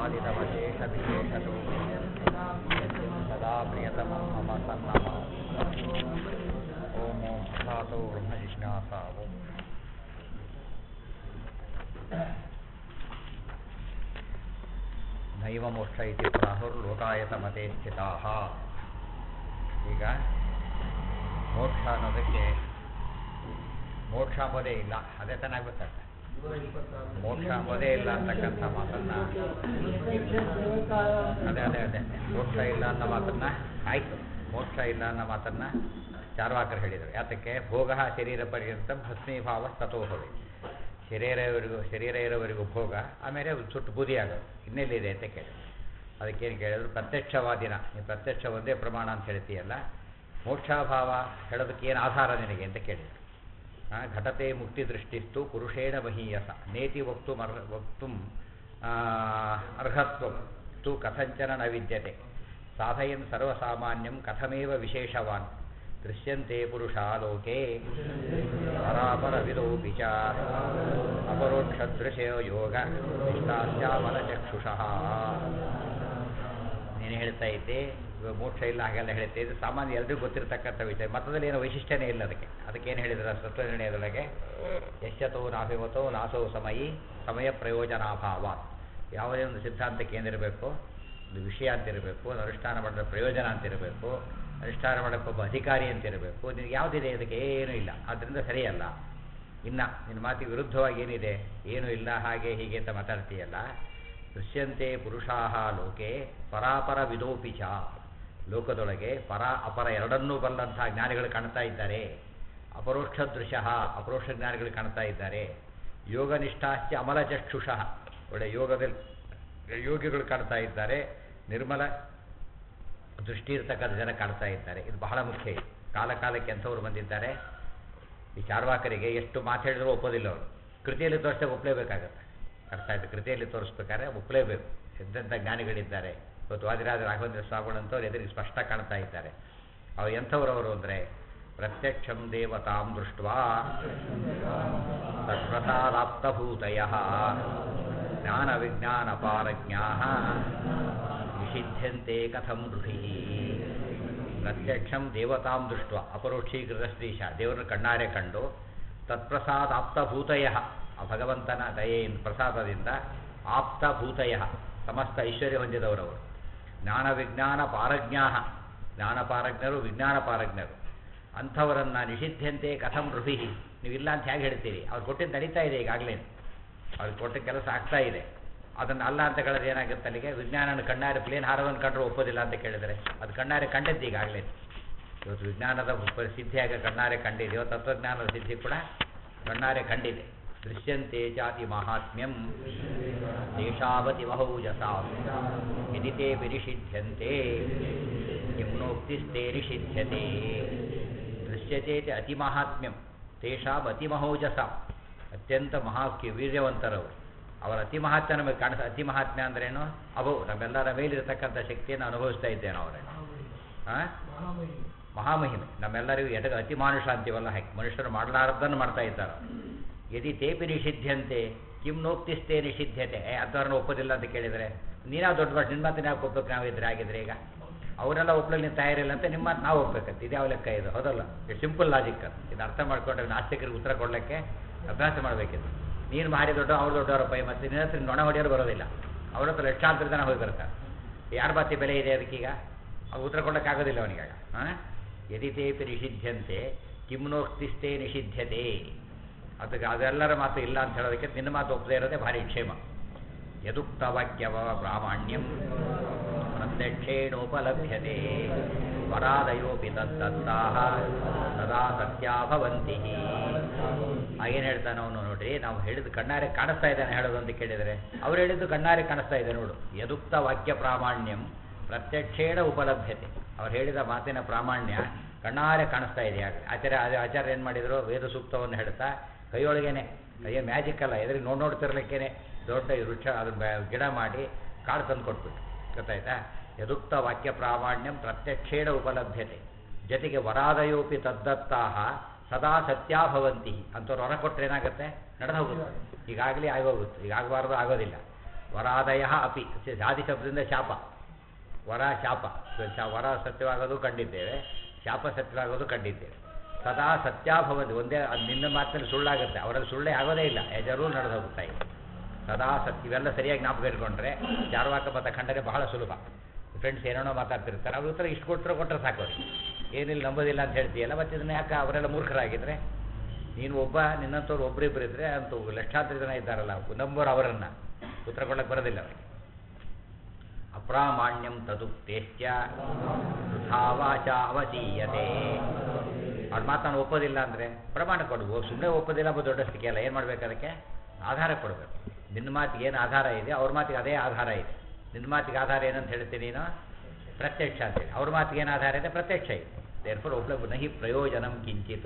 ಆದಿನವಶೇಷವಿಶೇಷತೋ ಸದಾ ಪ್ರಿಯತಮಂ ಮಮ ಸನ್ನಮ ಓಂ ಓಂ ಅಥಾತೋ ಬ್ರಹ್ಮ ಜಿಜ್ಞಾಸ ಓಂ ನೈವ ಮೋಕ್ಷ ಇತಿ ಪ್ರಾಹುರ್ಲೋಕಾಯತಮತೆ ಸ್ಥಿತಾಃ. ಈಗ ಮೋಕ್ಷ ಅನ್ನೋದಕ್ಕೆ ಮೋಕ್ಷ ಅಂಬೋದೇ ಇಲ್ಲ, ಅದೇ ಚೆನ್ನಾಗಿ ಗೊತ್ತಾಗ್ತದೆ. ಮೋಕ್ಷ ಅಂಬೋದೇ ಇಲ್ಲ ಅಂತಕ್ಕಂಥ ಮಾತನ್ನು ಅದೇ ಮೋಕ್ಷ ಇಲ್ಲ ಅನ್ನೋ ಮಾತನ್ನು ಆಯಿತು, ಮೋಕ್ಷ ಇಲ್ಲ ಅನ್ನೋ ಮಾತನ್ನು ಚಾರ್ವಾಕರು ಹೇಳಿದರು. ಯಾತಕ್ಕೆ? ಭೋಗ ಶರೀರ ಪರ್ಯಂತ ಭಸ್ಮೀಭಾವ ತಥೋಭವೆ, ಶರೀರ ಇರೋವರೆಗೂ ಭೋಗ, ಆಮೇಲೆ ಸುಟ್ಟು ಬೂದಿ ಆಗೋದು, ಇನ್ನೆಲ್ಲಿದೆ ಅಂತ ಕೇಳಿದ್ರು. ಅದಕ್ಕೇನು ಕೇಳಿದ್ರು? ಪ್ರತ್ಯಕ್ಷವಾದಿನ ನೀವು ಪ್ರತ್ಯಕ್ಷ ಒಂದೇ ಪ್ರಮಾಣ ಅಂತ ಹೇಳ್ತೀಯಲ್ಲ, ಮೋಕ್ಷಾಭಾವ ಹೇಳೋದಕ್ಕೆ ಏನು ಆಧಾರ ನಿನಗೆ ಅಂತ ಕೇಳಿದರು. ಘಟತೆ ಮುಕ್ತಿ ದೃಷ್ಟಿಸ್ತು ಪುರುಷೇಣ ಮಹೀಯಸ ನೇತಿ ವಕ್ತು ಅರ್ಹತ್ವ ತು ಕಥಂಚನ ನ ವಿದ್ಯತೆ ಸಾಧಯನ್ ಸರ್ವಸಾಮಾನ್ಯಂ ಕಥಮೇವ ವಿಶೇಷವಾನ್ ದೃಶ್ಯಂತೆ ಪುರುಷಾ ಲೋಕೆ ಪರಾಪರವಿದೋಪಿ ಚ ಅಪರೋಕ್ಷದೃಶೋ ಯೋಗ ನಿಷ್ಠಾಸ್ಯಾಮಲಚಕ್ಷುಷಃ. ನೀನು ಹೇಳ್ತಾ ಇದ್ದೆ ಮೋಕ್ಷ ಇಲ್ಲ ಹಾಗೆಲ್ಲ ಹೇಳ್ತಾ ಇದ್ದು ಸಾಮಾನ್ಯ ಎಲ್ರಿಗೂ ಗೊತ್ತಿರತಕ್ಕಂಥ ವಿಷಯ. ಮತದಲ್ಲಿ ಏನೋ ವೈಶಿಷ್ಟ್ಯನೇ ಇಲ್ಲ ಅದಕ್ಕೇನು ಹೇಳಿದ್ರು ತತ್ವನಿರ್ಣಯದೊಳಗೆ? ಯಶ್ಯತೋ ನಾಭಿಮತೋ ನಾಸೋ ಸಮಯ ಪ್ರಯೋಜನಾಭಾವ. ಯಾವುದೇ ಒಂದು ಸಿದ್ಧಾಂತಕ್ಕೆ ಏನಿರಬೇಕು? ಒಂದು ವಿಷಯ ಅಂತಿರಬೇಕು, ಅನುಷ್ಠಾನ ಮಾಡಿದ ಪ್ರಯೋಜನ ಅಂತಿರಬೇಕು, ಅನುಷ್ಠಾನ ಮಾಡೋಕ್ಕೆ ಒಬ್ಬ ಅಧಿಕಾರಿ ಅಂತಿರಬೇಕು. ನಿನಗೆ ಯಾವುದಿದೆ? ಅದಕ್ಕೆ ಏನೂ ಇಲ್ಲ, ಆದ್ದರಿಂದ ಸರಿಯಲ್ಲ. ಇನ್ನು ನಿನ್ನ ಮಾತಿಗೆ ವಿರುದ್ಧವಾಗಿ ಏನಿದೆ? ಏನೂ ಇಲ್ಲ, ಹಾಗೆ ಹೀಗೆ ಅಂತ ಮಾತಾಡ್ತೀಯಲ್ಲ. ದೃಶ್ಯಂತೆ ಪುರುಷಾಹ ಲೋಕೆ ಪರಾಪರ ವಿದೋಪಿ ಚ, ಲೋಕದೊಳಗೆ ಪರ ಅಪರ ಎರಡನ್ನೂ ಬಲ್ಲಂಥ ಜ್ಞಾನಿಗಳು ಕಾಣ್ತಾ ಇದ್ದಾರೆ. ಅಪರೋಕ್ಷ ದೃಶ್ಯಃ, ಅಪರೋಕ್ಷ ಜ್ಞಾನಿಗಳು ಕಾಣ್ತಾ ಇದ್ದಾರೆ. ಯೋಗನಿಷ್ಠಾಶ್ಚ ಅಮಲಚಕ್ಷುಷಃ, ಒಳ್ಳೆ ಯೋಗದಲ್ಲಿ ಯೋಗಿಗಳು ಕಾಣ್ತಾ ಇದ್ದಾರೆ. ನಿರ್ಮಲ ದೃಷ್ಟಿ ಇರ್ತಕ್ಕಂಥ ಜನ ಕಾಣ್ತಾ ಇದ್ದಾರೆ. ಇದು ಬಹಳ ಮುಖ್ಯ. ಕಾಲಕ್ಕೆ ಅಂಥವ್ರು ಬಂದಿದ್ದಾರೆ. ಈ ಚಾರ್ವಾಕರಿಗೆ ಎಷ್ಟು ಮಾತು ಹೇಳಿದ್ರು ಒಪ್ಪೋದಿಲ್ಲ ಅವರು. ಕೃತಿಯಲ್ಲಿ ತೋರಿಸಿದಾಗ ಒಪ್ಪಲೇಬೇಕಾಗತ್ತೆ. ಅರ್ಥ ಆಯ್ತು? ಕೃತಿಯಲ್ಲಿ ತೋರಿಸ್ಬೇಕಾದ್ರೆ ಒಪ್ಪಲೇಬೇಕು. ಎಂತೆಂಥ ಜ್ಞಾನಿಗಳಿದ್ದಾರೆ. ಇವತ್ತು ವಾದಿರಾಜ ರಾಘವೇಂದ್ರ ಸ್ವಾಮಿಗಳಂತವ್ರು ಎದುರಿಗೆ ಸ್ಪಷ್ಟ ಕಾಣ್ತಾ ಇದ್ದಾರೆ. ಅವ್ರು ಎಂಥವ್ರವರು ಅಂದರೆ ಪ್ರತ್ಯಕ್ಷಂ ದೇವತಾಂ ದೃಷ್ಟ್ವಾ ತತ್ಪ್ರಸಾದಾಪ್ತಭೂತಯಃ ಜ್ಞಾನ ವಿಜ್ಞಾನ ಪಾರಜ್ಞಾಃ ನಿಷಿಧ್ಯಂತೆ ಕಥಂ ಋಷಿ. ಪ್ರತ್ಯಕ್ಷಂ ದೇವತಾಂ ದೃಷ್ಟ್ವಾ, ಅಪರೋಕ್ಷೀಕೃತ ಶ್ರೀಶ, ದೇವರನ್ನು ಕಣ್ಣಾರೆ ಕಂಡು, ತತ್ಪ್ರಸಾದಾಪ್ತಭೂತಯಃ, ಆ ಭಗವಂತನ ದಯೆಯಿಂದ ಪ್ರಸಾದದಿಂದ ಆಪ್ತಭೂತಯ ಸಮಸ್ತ ಐಶ್ವರ್ಯ ಹೊಂದಿದವರವರು. ಜ್ಞಾನ ವಿಜ್ಞಾನ ಪಾರಜ್ಞಾಃ, ಜ್ಞಾನಪಾರಜ್ಞರು ವಿಜ್ಞಾನಪಾರಜ್ಞರು. ಅಂಥವರನ್ನು ನಿಷಿದ್ಧಂತೆ ಕಥಂ ಋಷಿ, ನೀವಿಲ್ಲ ಅಂತ ಹೇಗೆ ಹೇಳ್ತೀರಿ? ಅವ್ರು ಕೊಟ್ಟಿದ್ದು ನಡೀತಾ ಇದೆ ಈಗಾಗಲೇ, ಅವ್ರಿಗೆ ಕೊಟ್ಟ ಕೆಲಸ ಆಗ್ತಾ ಇದೆ. ಅದನ್ನು ಅಲ್ಲ ಅಂತ ಕೇಳಿದ್ರೆ ಏನಾಗುತ್ತೆ? ಅಲ್ಲಿಗೆ ವಿಜ್ಞಾನನ ಕಣ್ಣಾರೆ ಪ್ಲೇನ್ ಹಾರವನ್ನು ಕಂಡ್ರೂ ಒಪ್ಪೋದಿಲ್ಲ ಅಂತ ಕೇಳಿದರೆ ಅದು ಕಣ್ಣಾರೆ ಕಂಡದ್ದು ಈಗಾಗಲೇ. ಇವತ್ತು ವಿಜ್ಞಾನದ ಸಿದ್ಧಿಯಾಗ ಕಣ್ಣಾರೆ ಕಂಡಿದೆಯೋ, ತತ್ವಜ್ಞಾನದ ಸಿದ್ಧಿ ಕೂಡ ಕಣ್ಣಾರೆ ಕಂಡಿದೆ. ದೃಶ್ಯಂತೆ ಜಾತಿ ಮಹಾತ್ಮ್ಯಂ ದೇಶಾವತಿ ಮಹೌಜಸಾ ಯದಿತೇ ನಿಷಿಧ್ಯಂತೆ ಕಿಮ್ನೋಕ್ತಿಸ್ತೆ ನಿಷಿಧ್ಯತೆ. ದೃಶ್ಯತೆ ಅತಿ ಮಹಾತ್ಮ್ಯಂ ತೇಷಾಂ ಅತಿ ಮಹೌಜಸ, ಅತ್ಯಂತ ವೀರ್ಯವಂತರವರು. ಅವರ ಅತಿ ಮಹಾತ್ಮ್ಯ ನಮಗೆ ಕಾಣಿಸ್ತಾ. ಅತಿ ಮಹಾತ್ಮ್ಯ ಅಂದ್ರೇನು? ಅಭವು, ನಮ್ಮೆಲ್ಲರ ಮೇಲಿರತಕ್ಕಂಥ ಶಕ್ತಿಯನ್ನು ಅನುಭವಿಸ್ತಾ ಇದ್ದೇವೆ ಅವರೇ. ಮಹಾಮಹಿಮೆ ನಮ್ಮೆಲ್ಲರಿಗೂ ಎಡಗ ಅತಿ ಮಾನುಷ ಅಂತೀವಲ್ಲ, ಹಾಗೆ ಮನುಷ್ಯರು ಮಾಡಲಾರದನ್ನು ಮಾಡ್ತಾ ಇದ್ದಾರೆ. ಯದಿ ತೇಪಿ ನಿಷಿದ್ಧಂತೆ ಕಿಂ ನೋಕ್ತಿಸ್ತೇ ನಿಷಿದ್ಧತೆ. ಅಂಥವ್ರನ್ನ ಒಪ್ಪೋದಿಲ್ಲ ಅಂತ ಕೇಳಿದರೆ ನೀನಾ ದೊಡ್ಡ ಮಾತು, ನಿಮ್ಮ ಮಾತನ್ನ ಯಾಕೆ ಒಪ್ಪಬೇಕು? ನಾವಿದ್ರೆ ಆಗಿದ್ರೆ ಈಗ ಅವರೆಲ್ಲ ಒಪ್ಪಲಿಕ್ಕೆ ನೀವು ತಯಾರಿಲ್ಲ ಅಂತ ನಿಮ್ಮ ಮಾತು ನಾವು ಒಪ್ಪಬೇಕಂತ. ಇದ್ಯಾವ ಲೆಕ್ಕ ಇದು? ಹೌದಲ್ಲ? ಇದು ಸಿಂಪಲ್ ಲಾಜಿಕ್. ಇದು ಅರ್ಥ ಮಾಡ್ಕೊಂಡ್ರೆ ನಾಸ್ತಿಕರಿಗೆ ಉತ್ತರ ಕೊಡಲಿಕ್ಕೆ ಅಭ್ಯಾಸ ಮಾಡಬೇಕಿತ್ತು. ನೀನು ಭಾರಿ ದೊಡ್ಡ, ಅವ್ರು ದೊಡ್ಡವರಪ್ಪ, ಮತ್ತು ನಿನ್ನ ಹತ್ರ ನೊಣ ಹೊಡೆಯೋರು ಬರೋದಿಲ್ಲ. ಅವ್ರ ಹತ್ರ ಲಕ್ಷಾಂತರ ಜನ ಹೋಗಿ ಬರ್ತಾರೆ. ಯಾರ ಮಾತಿ ಬೆಲೆ ಇದೆ ಅದಕ್ಕೀಗ? ಅವ್ರು ಉತ್ತರ ಕೊಡೋಕ್ಕಾಗೋದಿಲ್ಲ ಅವನಿಗಾಗ. ಯದಿ ತೇಪಿ ನಿಷಿದ್ಧಂತೆ ಕಿಮ್ನೋಕ್ತಿಸ್ತೇ ನಿಷಿದ್ಧತೆ. ಅದಕ್ಕೆ ಅದೆಲ್ಲರ ಮಾತು ಇಲ್ಲ ಅಂತ ಹೇಳೋದಕ್ಕೆ ನಿನ್ನ ಮಾತು ಒಪ್ಪದೇ ಇರೋದೇ ಭಾರಿ ಕ್ಷೇಮ. ಯದುಕ್ತ ವಾಕ್ಯವ ಪ್ರಾಮಾಣ್ಯಂ ಪ್ರತ್ಯಕ್ಷೇಣೋಪಲಭ್ಯತೆ ವರಾದಯೋಪಿ ತದ್ದತ್ತಾಃ ಸದಾ ಸತ್ಯಾ ಭವಂತಿ. ಏನು ಹೇಳ್ತಾನೆ ಅವನು ನೋಡ್ರಿ, ನಾವು ಹೇಳಿದ್ದು ಕಣ್ಣಾರೆ ಕಾಣಿಸ್ತಾ ಇದ್ದಾನೆ ಹೇಳೋದು ಅಂತ ಕೇಳಿದರೆ ಅವ್ರು ಹೇಳಿದ್ದು ಕಣ್ಣಾರೆ ಕಾಣಿಸ್ತಾ ಇದೆ ನೋಡು. ಯದುಕ್ತ ವಾಕ್ಯ ಪ್ರಾಮಾಣ್ಯಂ ಪ್ರತ್ಯಕ್ಷೇಣ ಉಪಲಭ್ಯತೆ. ಅವ್ರು ಹೇಳಿದ ಮಾತಿನ ಪ್ರಾಮಾಣ್ಯ ಕಣ್ಣಾರೆ ಕಾಣಿಸ್ತಾ ಇದೆ. ಆಚಾರ್ಯ ಏನು ಮಾಡಿದರು? ವೇದ ಸೂಕ್ತವನ್ನು ಹೇಳ್ತಾ ಕೈಯೊಳಗೇನೆ, ಅಯ್ಯೋ ಮ್ಯಾಜಿಕ್ ಅಲ್ಲ, ಎದುರಿಗೆ ನೋಡ್ತಿರ್ಲಿಕ್ಕೇನೆ ದೊಡ್ಡ ವೃಕ್ಷ ಅದ್ರ ಗಿಡ ಮಾಡಿ ಕಾಳು ತಂದು ಕೊಟ್ಬಿಟ್ಟು. ಗೊತ್ತಾಯ್ತಾ? ಯದುಕ್ತ ವಾಕ್ಯ ಪ್ರಾಮಾಣ್ಯಂ ಪ್ರತ್ಯಕ್ಷೇಣ ಉಪಲಭ್ಯತೆ. ಜೊತೆಗೆ ವರಾದಯೋಪಿ ತದ್ದತ್ತಾಃ ಸದಾ ಸತ್ಯಾ ಭವಂತಿ. ಅಂಥವ್ರು ಹೊರ ಕೊಟ್ಟರೆ ಏನಾಗುತ್ತೆ? ನಡೆದು ಹೋಗುತ್ತೆ. ಈಗಾಗಲೇ ಆಗೋಗುತ್ತೆ, ಈಗ ಆಗಬಾರ್ದು ಆಗೋದಿಲ್ಲ. ವರಾದಯ ಅಪಿ ಆದಿ ಶಬ್ದದಿಂದ ಶಾಪ, ವರ ಶಾಪ. ವರ ಸತ್ಯವಾಗೋದು ಕಂಡಿದ್ದೇವೆ, ಶಾಪ ಸತ್ಯವಾಗೋದು ಕಂಡಿದ್ದೇವೆ. ಸದಾ ಸತ್ಯಾಭವತಿ, ಒಂದೇ ಅದು ನಿನ್ನ ಮಾತಿನಲ್ಲಿ ಸುಳ್ಳಾಗುತ್ತೆ, ಅವರಲ್ಲಿ ಸುಳ್ಳೇ ಆಗೋದೇ ಇಲ್ಲ, ಎಜರೂ ನಡೆದು ಹೋಗ್ತಾ ಇದೆ. ಸದಾ ಸತ್ಯ, ಇವೆಲ್ಲ ಸರಿಯಾಗಿ ಜ್ಞಾಪಕ ಇಟ್ಕೊಂಡ್ರೆ ಚಾರ್ವಾಕ ಮತ ಖಂಡನೆ ಬಹಳ ಸುಲಭ. ಫ್ರೆಂಡ್ಸ್ ಏನೇನೋ ಮಾತಾಡ್ತಿರ್ತಾರೆ, ಅವ್ರ ಉತ್ತರ ಇಷ್ಟು ಕೊಟ್ಟರೆ ಸಾಕು, ಏನಿಲ್ಲ ನಂಬೋದಿಲ್ಲ ಅಂತ ಹೇಳ್ತೀಯಲ್ಲ, ಮತ್ತು ಇದನ್ನ ಯಾಕೆ ಅವರೆಲ್ಲ ಮೂರ್ಖರಾಗಿದ್ದರೆ, ನೀನು ಒಬ್ಬ ನಿನ್ನಂಥವ್ರು ಒಬ್ಬರಿಬ್ಬರು ಇದ್ದರೆ ಅಂತೂ ಲಕ್ಷಾಂತರ ಜನ ಇದ್ದಾರಲ್ಲ, ನಂಬೋರು ಅವರನ್ನು ಉತ್ತರ ಕೊಡಕ್ಕೆ ಬರೋದಿಲ್ಲ ಅವರಿಗೆ. ಅಪ್ರಾಮಾಣ್ಯಂ ತದುಕ್ತೇಶ್ಚ ವೃಥಾವಾಚ ಅವಚೀಯತೆ. ಅವ್ರ ಮಾತು ನಾನು ಒಪ್ಪೋದಿಲ್ಲ ಅಂದರೆ ಪ್ರಮಾಣ ಕೊಡ್ಬೋದು, ಸುಮ್ಮನೆ ಒಪ್ಪೋದಿಲ್ಲ ಅಂಬ ದೊಡ್ಡಸ್ತಿಕೆ ಅಲ್ಲ. ಏನು ಮಾಡಬೇಕು, ಅದಕ್ಕೆ ಆಧಾರ ಕೊಡಬೇಕು. ನಿನ್ನ ಮಾತಿಗೆ ಏನು ಆಧಾರ ಇದೆ, ಅವ್ರ ಮಾತಿಗೆ ಅದೇ ಆಧಾರ ಇದೆ. ನಿನ್ನ ಮಾತಿಗೆ ಆಧಾರ ಏನಂತ ಹೇಳ್ತೀನಿ ನೀನು, ಪ್ರತ್ಯಕ್ಷ ಅಂತೇಳಿ. ಅವ್ರ ಮಾತಿಗೆ ಏನು ಆಧಾರ ಇದೆ, ಪ್ರತ್ಯಕ್ಷ ಇದೆ. ದೇರ್ಫೋರ್ ಒಬ್ಳು ನಹಿ ಪ್ರಯೋಜನಂ ಕಿಂಚಿತ್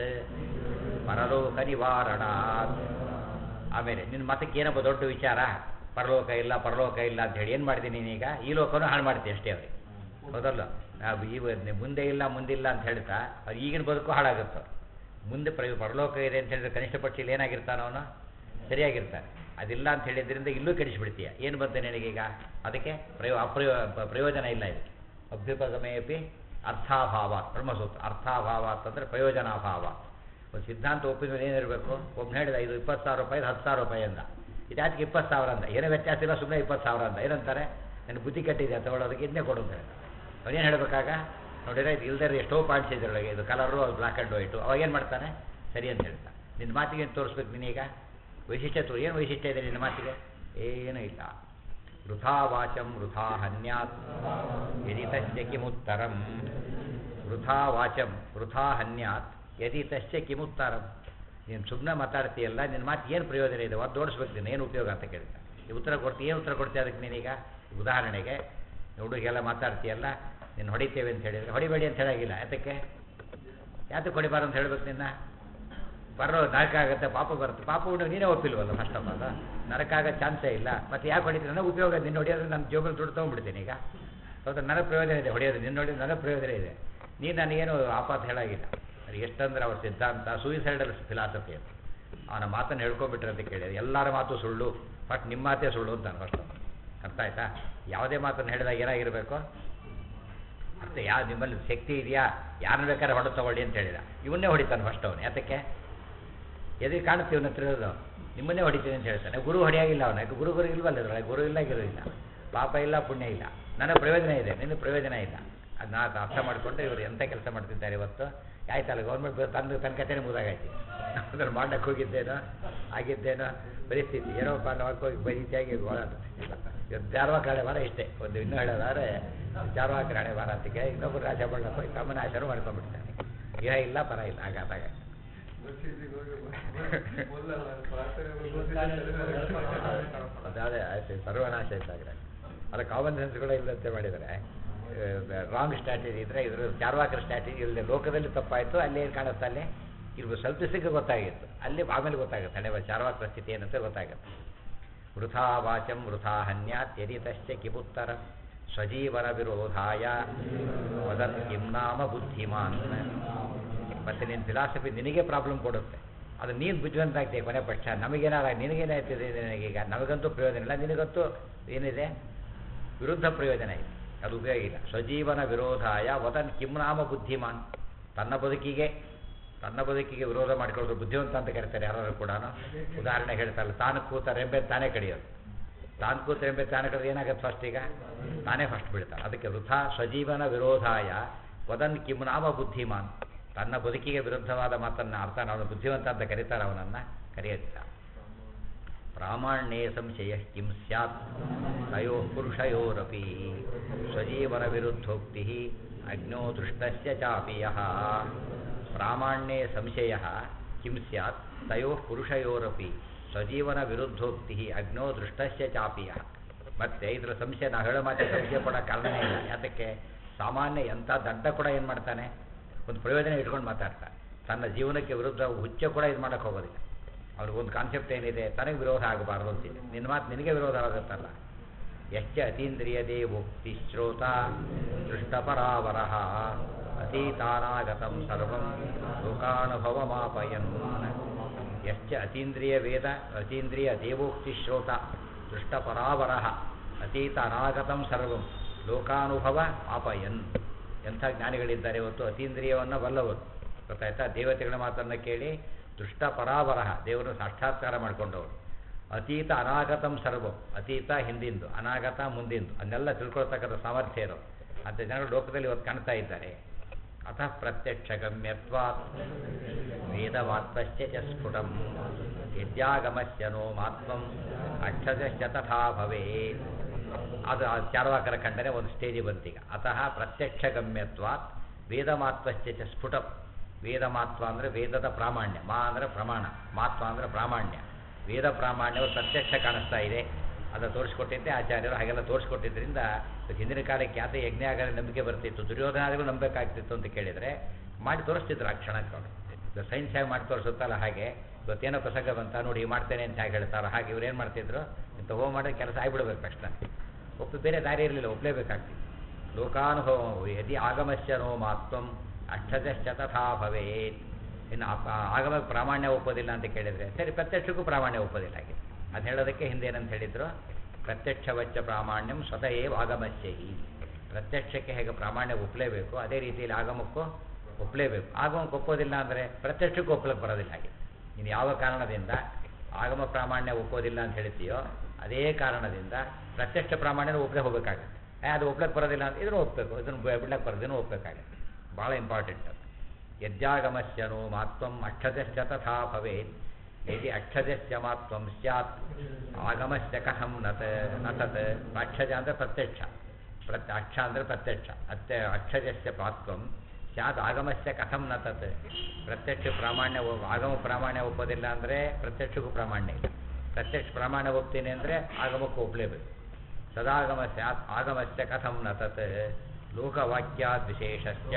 ಪರಲೋಕ ನಿವಾರಣಾತ್. ಆಮೇಲೆ ನಿನ್ನ ಮತಕ್ಕೆ ಏನಪ್ಪ ದೊಡ್ಡ ವಿಚಾರ, ಪರಲೋಕ ಇಲ್ಲ ಅಂತ ಹೇಳಿ ಏನು ಮಾಡ್ತೀನಿ ನೀನೀಗ, ಈ ಲೋಕನೂ ಹಾಳು ಮಾಡ್ತೀನಿ ಅಷ್ಟೇ ಅವ್ರಿಗೆ. ಹೌದಲ್ಲ, ನಾವು ಮುಂದೆ ಇಲ್ಲ ಮುಂದಿಲ್ಲ ಅಂತ ಹೇಳ್ತಾ ಅವ್ರು ಈಗಿನ ಬದುಕು ಹಾಳಾಗುತ್ತೆ. ಮುಂದೆ ಪರಲೋಕ ಇದೆ ಅಂತ ಹೇಳಿದ್ರೆ ಕನಿಷ್ಠ ಪಕ್ಷ ಇಲ್ಲಿ ಏನಾಗಿರ್ತಾನೆ ಅವನು, ಸರಿಯಾಗಿರ್ತಾನೆ. ಅದಿಲ್ಲ ಅಂತ ಹೇಳಿದ್ರಿಂದ ಇಲ್ಲೂ ಕೆಡಿಸಿಬಿಡ್ತೀಯ. ಏನು ಬಂತೆ ನಿನಗೀಗ, ಅದಕ್ಕೆ ಪ್ರಯೋಜನ ಇಲ್ಲ ಇದಕ್ಕೆ. ಅಭ್ಯುಪಗಮೇಪಿ ಅರ್ಥಾಭಾವ, ಬ್ರಹ್ಮಸೂತ್ರ. ಅರ್ಥಾಭಾವ ಅಂತಂದರೆ ಪ್ರಯೋಜನಾಭಾವ. ಒಂದು ಸಿದ್ಧಾಂತ ಒಪ್ಪಿದ ಮೇಲೆ ಏನಿರಬೇಕು, ಒಬ್ಬನು ಹೇಳಿದ ಇದು 20,000 ರೂಪಾಯಿ, 10,000 ರೂಪಾಯಿ ಅಂದ, ಇದಾಚಕ್ಕೆ 20,000 ಅಂದ, ಏನೋ ವ್ಯತ್ಯಾಸ ಇಲ್ಲ, ಸುಮ್ಮನೆ 20,000 ಅಂದ. ಏನಂತಾರೆ, ನನ್ನ ಬುದ್ಧಿ ಕಟ್ಟಿದೆ ತಗೊಳ್ಳೋದಕ್ಕೆ ಇದನ್ನೇ ಕೊಡು ಅಂತ ಹೇಳ್ತಾರೆ. ಅವನೇನು ಹೇಳಬೇಕಾಗ, ನೋಡಿದ್ರೆ ಇದು ಇಲ್ದರೆ ಎಷ್ಟೋ ಪಾಯಿಂಟ್ಸ್ ಇದರೊಳಗೆ, ಇದು ಕಲರು, ಅದು ಬ್ಲ್ಯಾಕ್ ಆ್ಯಂಡ್ ವೈಟು, ಅವಾಗೇನು ಮಾಡ್ತಾನೆ, ಸರಿ ಅಂತ ಹೇಳ್ತಾನೆ. ನಿನ್ನ ಮಾತಿಗೆ ಏನು ತೋರಿಸ್ಬೇಕು ನೀನೀಗ, ವೈಶಿಷ್ಟ್ಯ ಏನು ವೈಶಿಷ್ಟ್ಯ ಇದೆ ನಿನ್ನ ಮಾತಿಗೆ, ಏನೂ ಇಲ್ಲ. ವೃಥಾ ವಾಚಂ ವೃಥಾ ಹನ್ಯಾತ್ ಯದಿ ತಸ್ಯ ಕಿಮುತ್ತರಂ. ವೃಥಾ ವಾಚಂ ವೃಥಾ ಹನ್ಯಾತ್ ಯದಿ ತಸ್ಯ ಕಿಮುತ್ತರಂ. ನೀನು ಸುಮ್ಮನೆ ಮಾತಾಡ್ತೀಯಲ್ಲ, ನಿನ್ನ ಮಾತು ಏನು ಪ್ರಯೋಜನ ಇದೆ, ಅದು ಓಡಿಸ್ಬೇಕು, ನೀನು ಏನು ಉಪಯೋಗ ಅಂತ ಕೇಳ್ತಾ ಈ ಉತ್ತರ ಕೊಡ್ತೀಯ. ಏನು ಉತ್ತರ ಕೊಡ್ತೀಯ ಅದಕ್ಕೆ ನೀನೀಗ? ಉದಾಹರಣೆಗೆ ಹುಡುಗೆಲ್ಲ ಮಾತಾಡ್ತೀಯಲ್ಲ, ನೀನು ಹೊಡಿತೇವೆ ಅಂತ ಹೇಳಿದರೆ ಹೊಡಿಬೇಡಿ ಅಂತ ಹೇಳಾಗಿಲ್ಲ. ಯಾತಕ್ಕೆ ಹೊಡಿಬಾರ್ದು ಅಂತ ಹೇಳ್ಬೇಕು ನಿನ್ನ? ಬರೋ ನರಕ ಆಗುತ್ತೆ, ಪಾಪ ಬರುತ್ತೆ. ಪಾಪ ಹುಡುಗ ನೀನೇ ಒಪ್ಪಿಲ್ವಲ್ಲ ಫಸ್ಟ್ ಆಫ್ ಆಲ್, ನರಕ ಆಗೋ ಚಾನ್ಸೇ ಇಲ್ಲ. ಮತ್ತು ಯಾಕೆ ಹೊಡಿತೀನಿ, ನನಗೆ ಉಪಯೋಗ, ನಿನ್ನ ಹೊಡೆಯೋದ್ರೆ ನನ್ನ ಜೋಬಲ್ಲಿ ದುಡ್ಡು ತೊಗೊಂಡ್ಬಿಡ್ತೀನಿ ಈಗ. ಹೌದಾ, ನನಗೆ ಪ್ರಯೋಜನ ಇದೆ ಹೊಡೆಯೋದು, ನಿನ್ನ ಹೊಡೆಯೋದು ನನಗೆ ಪ್ರಯೋಜನ ಇದೆ. ನೀನು ನನಗೇನು ಆಪಾತ ಹೇಳಾಗಿಲ್ಲ. ಅದು ಎಷ್ಟಂದ್ರೆ ಅವ್ರ ಸಿದ್ಧಾಂತ ಸೂಯಿಸೈಡಲ್ ಫಿಲಾಸಫಿ ಅದು. ಅವನ ಮಾತನ್ನು ಹೇಳ್ಕೊಂಡ್ಬಿಟ್ರೆ ಅಂತ ಕೇಳಿದ್ರೆ ಎಲ್ಲರ ಮಾತು ಸುಳ್ಳು, ಬಟ್ ನಿಮ್ಮ ಮಾತೇ ಸುಳ್ಳು ಅಂತಾನೆ ಫಸ್ಟ್. ಅರ್ಥ ಆಯ್ತಾ? ಯಾವುದೇ ಮಾತನ್ನು ಹೇಳಿದಾಗ ಏನಾಗಿರಬೇಕು, ಅರ್ಥ ನಿಮ್ಮಲ್ಲಿ ಶಕ್ತಿ ಇದೆಯಾ, ಯಾರನ್ನ ಬೇಕಾದ್ರೆ ಹೊಡೆ ತಗೊಳ್ಳಿ ಅಂತ ಹೇಳಿದ, ಇವನ್ನೇ ಹೊಡಿತಾನೆ ಫಸ್ಟ್ ಅವನು. ಯಾತಕ್ಕೆ? ಎದುರು ಕಾಣುತ್ತೆ ಇವನ್ನ ತಿರೋದು, ನಿಮ್ಮನ್ನೇ ಹೊಡಿತೀನಿ ಅಂತ ಹೇಳ್ತಾನೆ. ಗುರು ಹೊಡೆಯಾಗಿಲ್ಲ ಅವನು, ಯಾಕೆ ಗುರು ಇಲ್ವಲ್ಲ ಇದ್ರೊಳಗೆ, ಗುರು ಇಲ್ಲ ಗಿರು ಇಲ್ಲ, ಪಾಪ ಇಲ್ಲ ಪುಣ್ಯ ಇಲ್ಲ. ನನಗೆ ಪ್ರಯೋಜನ ಇದೆ, ನಿನ್ನ ಪ್ರಯೋಜನ ಇಲ್ಲ. ಅದನ್ನ ಅರ್ಥ ಮಾಡಿಕೊಂಡ್ರೆ ಇವರು ಎಂಥ ಕೆಲಸ ಮಾಡ್ತಿದ್ದಾರೆ ಇವತ್ತು. ಆಯ್ತಲ್ಲ, ಗೌರ್ಮೆಂಟ್ ತನ್ನ ಕಥೆನೇ ಮುದಾಗಾಯ್ತು. ಅದ್ರಲ್ಲಿ ಮಾಡಕ್ಕೆ ಹೋಗಿದ್ದೇನೋ ಆಗಿದ್ದೇನೋ ಪರಿಸ್ಥಿತಿ ಏನೋ ಹೋಗಿ ಬರೀತಿಯಾಗಿ ಇವತ್ತು ಚಾರ್ವಾಕ ಹಣೆ ವಾರ ಇಷ್ಟೇ. ಒಂದು ಇನ್ನೂ ಹೇಳೋದಾದ್ರೆ ಚಾರ್ವಾಕ ಹಣೆ ವಾರ ಅಂತಿಗೆ ಇನ್ನೊಬ್ಬರು ರಾಜ ಬಣ್ಣಕ್ಕೆ ಹೋಗಿ ತಮ್ಮನ ಆಚಾರ ಮಾಡ್ಕೊಂಡ್ಬಿಡ್ತಾನೆ. ಇಹ ಇಲ್ಲ ಪರ ಇಲ್ಲ, ಆಗಾದಾಗ ಅದಾದರೆ ಆಯ್ತು, ಸರ್ವನಾಶ ಇದ್ದಾಗ್ರೆ ಅದು ಕಾಮನ್ ಸೆನ್ಸ್ ಕೂಡ ಇಲ್ಲಂತೆ ಮಾಡಿದರೆ ರಾಂಗ್ ಸ್ಟ್ರಾಟಜಿ ಇದ್ದರೆ ಇದ್ರ ಚಾರ್ವಾಕರ ಸ್ಟ್ರಾಟಜಿ ಇಲ್ಲದೆ ಲೋಕದಲ್ಲಿ ತಪ್ಪಾಯಿತು. ಅಲ್ಲಿ ಏನು ಕಾಣುತ್ತೆ, ಅಲ್ಲಿ ಇರ್ಬೋದು ಸ್ವಲ್ಪ ದಿವಸಕ್ಕೆ ಗೊತ್ತಾಗಿತ್ತು, ಅಲ್ಲಿ ಆಮೇಲೆ ಗೊತ್ತಾಗುತ್ತೆ ಹಣೆ ಚಾರ್ವಾಕರ ಸ್ಥಿತಿ ಏನಂತ ಗೊತ್ತಾಗುತ್ತೆ. ವೃಥಾ ವಾಚಂ ವೃಥಾ ಹನ್ಯಾತ್ ಯದಿ ತಶ್ಚ ಕಿಪುತ್ತರ ಸ್ವಜೀವನ ವಿರೋಧಾಯ ವದನ್ ಕಿಂ ನಾಮ ಬುದ್ಧಿಮಾನ್. ಮತ್ತು ನಿನ್ನ ಫಿಲಾಸಫಿ ನಿನಗೆ ಪ್ರಾಬ್ಲಮ್ ಕೊಡುತ್ತೆ, ಅದು ನೀನು ಬುದ್ಧಿವಂತ ಆಗ್ತೀಯ ಕೊನೆ ಪಕ್ಷ. ನಮಗೇನಾರ ನಿನಗೇನಾಗ್ತಿದೆ, ನಿನಗೀಗ ನಮಗಂತೂ ಪ್ರಯೋಜನ ಇಲ್ಲ, ನಿನಗಂತೂ ಏನಿದೆ ವಿರುದ್ಧ ಪ್ರಯೋಜನ ಇದೆ, ಅದು ಉಪಯೋಗ ಇಲ್ಲ. ಸ್ವಜೀವನ ವಿರೋಧಾಯ ವದನ್ ಕಿಂ ನಾಮ ಬುದ್ಧಿಮಾನ್. ತನ್ನ ಬದುಕಿಗೆ ವಿರೋಧ ಮಾಡಿಕೊಳ್ಳೋದು ಬುದ್ಧಿವಂತ ಅಂತ ಕರೀತಾರೆ ಯಾರು ಕೂಡ. ಉದಾಹರಣೆ ಹೇಳ್ತಾರಲ್ಲ, ತಾನು ಕೂತ ರೆಂಬೆ ತಾನೇ ಕಡಿಯೋದು. ತಾನು ಕೂತ ರೆಂಬೆ ತಾನೇ ಕಡಿಯೋದು ಏನಾಗುತ್ತೆ ಫಸ್ಟ್, ಈಗ ತಾನೇ ಫಸ್ಟ್ ಬಿಡ್ತಾನೆ. ಅದಕ್ಕೆ ವೃಥಾ ಸ್ವಜೀವನ ವಿರೋಧಾಯ ವದನ್ ಕಿಂ ನಾಮ ಬುದ್ಧಿಮಾನ್. ತನ್ನ ಬದುಕಿಗೆ ವಿರುದ್ಧವಾದ ಮಾತನ್ನು ಅರ್ಥ ಅವನು ಬುದ್ಧಿವಂತ ಅಂತ ಕರೀತಾರೆ, ಅವನನ್ನು ಕರೆಯುತ್ತ. ಪ್ರಾಮಾಣ್ಯೇ ಸಂಶಯ ಕಿಂ ಸ್ಯಾತ್ ತಯೋ ಪುರುಷಯೋರಪಿ ಸ್ವಜೀವನ ವಿರುದ್ಧೋಕ್ತಿ ಅಜ್ಞೋ ದೃಷ್ಟಸ್ಯ ಚಾಪಿಯಃ. ಪ್ರಾಮಾಣ್ಯೇ ಸಂಶಯ ಕಿಂ ಸ್ಯಾತ್ ತಯೋ ಪುರುಷಯೋರಪಿ ಸ್ವಜೀವನ ವಿರುದ್ಧೋಕ್ತಿ ಅಜ್ಞೋ ದೃಷ್ಟಸ್ಯ ಚಾಪಿಯಃ. ಮತ್ತೆ ಇದರ ಸಂಶಯ, ನಾವು ಹೇಳೋ ಮಾತೆ ಸಂಶಯ ಪಡೋ ಕಾರಣನೇ ಇಲ್ಲ. ಯಾತಕ್ಕೆ? ಸಾಮಾನ್ಯ ಎಂಥ ದಡ್ಡ ಕೂಡ ಏನು ಮಾಡ್ತಾನೆ, ಒಂದು ಪ್ರಯೋಜನ ಇಟ್ಕೊಂಡು ಮಾತಾಡ್ತಾನೆ. ತನ್ನ ಜೀವನಕ್ಕೆ ವಿರುದ್ಧ ಹುಚ್ಚ ಕೂಡ ಇದು ಮಾಡೋಕ್ಕೆ ಹೋಗೋದಿಲ್ಲ. ಅವ್ರಿಗೊಂದು ಕಾನ್ಸೆಪ್ಟ್ ಏನಿದೆ, ತನಗೆ ವಿರೋಧ ಆಗಬಾರ್ದು ಅಂತಿದೆ. ನಿನ್ನ ಮಾತು ನಿನಗೆ ವಿರೋಧ ಆಗುತ್ತಲ್ಲ. ಯಶ್ಚ ಅತೀಂದ್ರಿಯದೇ ಮುಕ್ತಿ ಶ್ರೋತ ದೃಷ್ಟಪರಾವರಃ ಅತೀತಾನಾಗತಂ ಸರ್ವಂ ಲೋಕಾನುಭವಮಾಪಯನ್. ಯಶ್ಚ ಅತೀಂದ್ರಿಯ ವೇದ ಅತೀಂದ್ರಿಯ ದೇವೋಕ್ತಿ ಶ್ರೋತ. ದೃಷ್ಟಪರಾವರಃ ಅತೀತ ಅನಾಗತಂ ಸರ್ವಂ ಲೋಕಾನುಭವ ಆಪಯನ್. ಎಂಥ ಜ್ಞಾನಿಗಳಿದ್ದಾರೆ ಇವತ್ತು, ಅತೀಂದ್ರಿಯವನ್ನು ಬಲ್ಲವರು. ಗೊತ್ತಾಯ್ತಾ? ದೇವತೆಗಳ ಮಾತನ್ನು ಕೇಳಿ ದೃಷ್ಟಪರಾವರಃ ದೇವರನ್ನು ಸಾಕ್ಷಾತ್ಕಾರ ಮಾಡಿಕೊಂಡವರು. ಅತೀತ ಅನಾಗತಂ ಸರ್ವಂ, ಅತೀತ ಹಿಂದಿಂದು, ಅನಾಗತ ಮುಂದಿಂದು, ಅದನ್ನೆಲ್ಲ ತಿಳ್ಕೊಳ್ತಕ್ಕಂಥ ಸಾಮರ್ಥ್ಯ ಇರೋ ಅಂಥ ಜನಗಳು ಲೋಕದಲ್ಲಿ ಇವತ್ತು ಕಾಣ್ತಾ ಇದ್ದಾರೆ. ಅತಃ ಪ್ರತ್ಯಕ್ಷ ಗಮ್ಯತ್ವಾತ್ ವೇದವಾತ್ಮಶ್ಚ ಚ ಸ್ಫುಟಂ ಯದ್ಯಾಗಮಸ್ಯ ನೋ ಮಾತ್ಮಂ ಅಕ್ಷರಶ್ಚ ತಥಾ ಭವೇತ್. ಅದು ಚಾರ್ವಾಕರ ಖಂಡನೆ ಒಂದು ಸ್ಟೇಜಿಗೆ ಬಂತೀಗ. ಅತಃ ಪ್ರತ್ಯಕ್ಷ ಗಮ್ಯತ್ವಾತ್ ವೇದಮಾತ್ಮಶ್ಚ ಚ ಸ್ಫುಟಂ. ವೇದಮಾತ್ವ ಅಂದರೆ ವೇದದ ಪ್ರಾಮಾಣ್ಯ, ಮಾ ಅಂದರೆ ಪ್ರಮಾಣ, ಮಾತ್ವ ಅಂದರೆ ಪ್ರಾಮಾಣ್ಯ. ವೇದ ಪ್ರಾಮಾಣ್ಯವು ಪ್ರತ್ಯಕ್ಷ ಕಾಣಿಸ್ತಾ ಇದೆ. ಅದನ್ನು ತೋರಿಸ್ಕೊಟ್ಟಿದ್ದೆ ಆಚಾರ್ಯರು. ಹಾಗೆಲ್ಲ ತೋರಿಸ್ಕೊಟ್ಟಿದ್ದರಿಂದ ಹಿಂದಿನ ಕಾಲಕ್ಕೆ ಯಾತ ಯಜ್ಞ ಆಗಲಿ ನಂಬಿಕೆ ಬರ್ತಿತ್ತು, ದುರ್ಯೋಧನಾದಿಗಳು ನಂಬಬೇಕಾಗ್ತಿತ್ತು ಅಂತ ಕೇಳಿದರೆ ಮಾಡಿ ತೋರಿಸ್ತಿದ್ರು ಆ ಕ್ಷಣಕ್ಕೆ. ಸೈನ್ಸ್ ಹೇಗೆ ಮಾಡಿ ತೋರಿಸುತ್ತಲ್ಲ ಹಾಗೆ ಇವತ್ತೇನೋ ಪ್ರಸಂಗ ಬಂತ ನೋಡಿ ಮಾಡ್ತೇನೆ ಅಂತ ಹೇಗೆ ಹೇಳ್ತಾರೋ ಹಾಗೆ ಇವ್ರು ಏನು ಮಾಡ್ತಿದ್ರು, ಇಂಥ ಹೋಮ ಮಾಡೋದು ಕೆಲಸ ಆಗಿಬಿಡ್ಬೇಕು ತಕ್ಷಣ. ಬೇರೆ ದಾರಿ ಇರಲಿಲ್ಲ, ಒಪ್ಪಲೇಬೇಕಾಗ್ತಿತ್ತು. ಲೋಕಾನುಭವ ಯದಿ ಆಗಮಸ್ಯ ನೋ ಮಾತ್ವಂ ಅಕ್ಷರಶ್ಚ ತಥಾ ಭವೇತ್. ಇನ್ನು ಆಗಮ ಪ್ರಾಮಾಣ್ಯ ಒಪ್ಪೋದಿಲ್ಲ ಅಂತ ಕೇಳಿದರೆ ಸರಿ, ಪ್ರತ್ಯಕ್ಷಕ್ಕೂ ಪ್ರಾಮಾಣ್ಯ ಒಪ್ಪೋದಿಲ್ಲ. ಹಾಗೆ ಅದು ಹೇಳೋದಕ್ಕೆ ಹಿಂದೇನಂತ ಹೇಳಿದ್ರು, ಪ್ರತ್ಯಕ್ಷವಚ್ಚ ಪ್ರಾಮಾಣ್ಯಂ ಸ್ವತಃ ಏವ ಆಗಮಸ್ಯ ಹಿ. ಪ್ರತ್ಯಕ್ಷಕ್ಕೆ ಹೇಗೆ ಪ್ರಾಮಾಣ್ಯ ಒಪ್ಪಲೇಬೇಕು ಅದೇ ರೀತಿಯಲ್ಲಿ ಆಗಮಕ್ಕೂ ಒಪ್ಪಲೇಬೇಕು. ಆಗಮಕ್ಕೆ ಒಪ್ಪೋದಿಲ್ಲ ಅಂದರೆ ಪ್ರತ್ಯಕ್ಷಕ್ಕೂ ಒಪ್ಪಲಿಕ್ಕೆ ಬರೋದಿಲ್ಲ. ಹಾಗೆ ನೀನು ಯಾವ ಕಾರಣದಿಂದ ಆಗಮ ಪ್ರಾಮಾಣ್ಯ ಒಪ್ಪೋದಿಲ್ಲ ಅಂತ ಹೇಳ್ತೀಯೋ ಅದೇ ಕಾರಣದಿಂದ ಪ್ರತ್ಯಕ್ಷ ಪ್ರಾಮಾಣ್ಯನ ಒಪ್ಪಲೇ ಹೋಗಬೇಕಾಗುತ್ತೆ. ಅದು ಒಪ್ಪಲಕ್ಕೆ ಬರೋದಿಲ್ಲ ಅಂತ ಇದನ್ನು ಒಪ್ಪಬೇಕು, ಇದನ್ನು ಬಿಡ್ಲಕ್ಕೆ ಬರೋದನ್ನು ಒಪ್ಪಬೇಕಾಗುತ್ತೆ. ಭಾಳ ಇಂಪಾರ್ಟೆಂಟ್ ಅದು. ಯದ್ಯಾಗಮಸ್ಯ ನೋ ಮಾತ್ವಂ ಅಕ್ಷರಶ್ಚ ತಥಾ ಭವೇತ್. ಯದಿ ಅಕ್ಷರಸ್ಯ ಮಾತ್ವಂ ಸ್ಯಾತ್ ಆಗಮಸ್ಯ ಕಥಂ ನ ತತ್. ಅಕ್ಷಜ ಅಂದರೆ ಪ್ರತ್ಯಕ್ಷ, ಅಕ್ಷ ಅಂದರೆ ಪ್ರತ್ಯಕ್ಷ, ಅಕ್ಷರಸ್ಯ ಮಾತ್ವಂ ಸ್ಯಾತ್ ಆಗಮಸ್ಯ ಕಥಂ ನ ತತ್. ಪ್ರತ್ಯಕ್ಷ ಪ್ರಾಮಾಣ್ಯ ಆಗಮ ಪ್ರಾಮಾಣ್ಯ ಒಪ್ಪೋದಿಲ್ಲ ಅಂದರೆ ಪ್ರತ್ಯಕ್ಷಕ್ಕೂ ಪ್ರಾಮಾಣ್ಯ ಇಲ್ಲ. ಪ್ರತ್ಯಕ್ಷ ಪ್ರಾಮಾಣ್ಯ ಒಪ್ತೀನಿ ಅಂದರೆ ಆಗಮಕ್ಕೂ ಒಪ್ಪಲೇಬೇಕು. ಸದಾಗಮ ಸ್ಯಾತ್ ಆಗಮಸ್ಯ ಕಥಂ ನ ತತ್. ಲೋಕವಾಕ್ಯಾದ್ ವಿಶೇಷಶ್ಚ